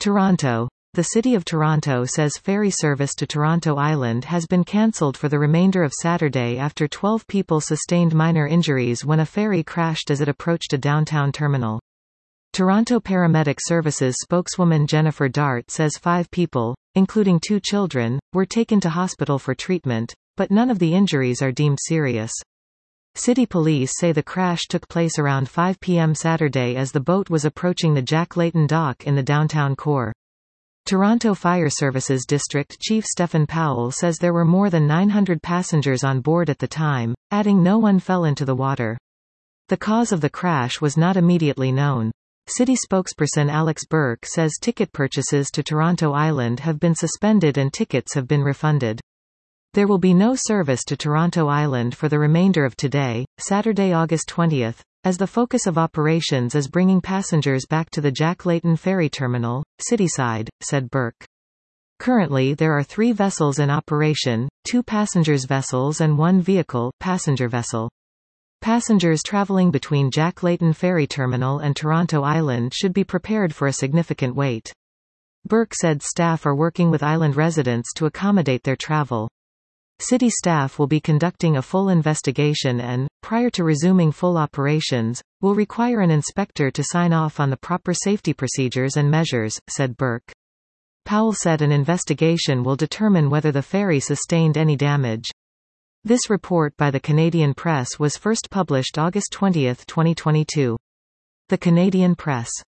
Toronto. The City of Toronto says ferry service to Toronto Island has been cancelled for the remainder of Saturday after 12 people sustained minor injuries when a ferry crashed as it approached a downtown terminal. Toronto Paramedic Services spokeswoman Jennifer Dart says 5 people, including 2 children, were taken to hospital for treatment, but none of the injuries are deemed serious. City police say the crash took place around 5 p.m. Saturday as the boat was approaching the Jack Layton dock in the downtown core. Toronto Fire Services District Chief Stephen Powell says there were more than 900 passengers on board at the time, adding no one fell into the water. The cause of the crash was not immediately known. City spokesperson Alex Burke says ticket purchases to Toronto Island have been suspended and tickets have been refunded. There will be no service to Toronto Island for the remainder of today, Saturday, August 20th, as the focus of operations is bringing passengers back to the Jack Layton Ferry Terminal, Cityside, said Burke. Currently there are 3 vessels in operation, 2 passengers vessels and 1 vehicle passenger vessel. Passengers traveling between Jack Layton Ferry Terminal and Toronto Island should be prepared for a significant wait. Burke said staff are working with island residents to accommodate their travel. City staff will be conducting a full investigation and, prior to resuming full operations, will require an inspector to sign off on the proper safety procedures and measures, said Burke. Powell said an investigation will determine whether the ferry sustained any damage. This report by the Canadian Press was first published August 20, 2022. The Canadian Press.